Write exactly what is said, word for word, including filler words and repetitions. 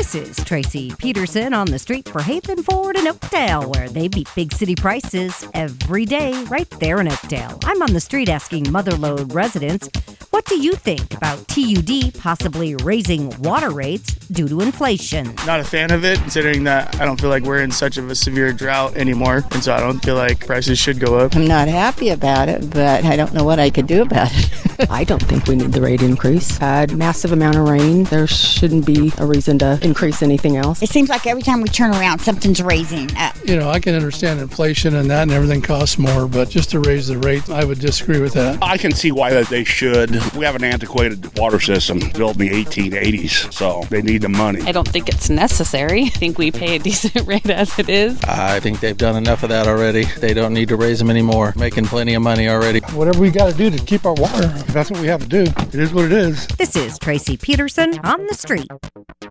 This is Tracy Peterson on the street for Haven Ford in Oakdale, where they beat big city prices every day right there in Oakdale. I'm on the street asking Motherlode residents, what do you think about T U D possibly raising water rates due to inflation? Not a fan of it, considering that I don't feel like we're in such of a severe drought anymore, and so I don't feel like prices should go up. I'm not happy about it, but I don't know what I could do about it. I don't think we need the rate increase. Had massive amount of rain. There shouldn't be a reason to increase anything else. It seems like every time we turn around, something's raising up. You know, I can understand inflation and that, and everything costs more, but just to raise the rate, I would disagree with that. I can see why that they should. We have an antiquated water system built in the eighteen eighties, so they need the money. I don't think it's necessary. I think we pay a decent rate as it is. I think they've done enough of that already. They don't need to raise them anymore. Making plenty of money already. Whatever we got to do to keep our water, if that's what we have to do, it is what it is. This is Tracy Peterson on the street.